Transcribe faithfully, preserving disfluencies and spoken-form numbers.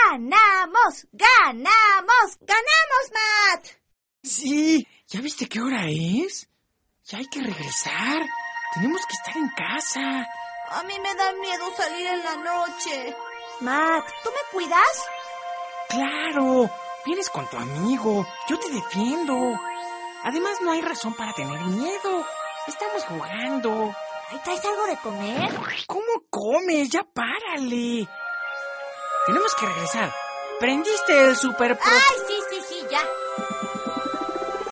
¡Ganamos! ¡Ganamos! ¡Ganamos, Matt! Sí, ¿ya viste qué hora es? Ya hay que regresar. Tenemos que estar en casa. A mí me da miedo salir en la noche. Matt, ¿tú me cuidas? Claro, vienes con tu amigo. Yo te defiendo. Además, no hay razón para tener miedo. Estamos jugando. ¿Ahí traes algo de comer? ¿Cómo comes? Ya párale. Tenemos que regresar. ¿Prendiste el super pro... ¡Ay, sí, sí, sí, ya!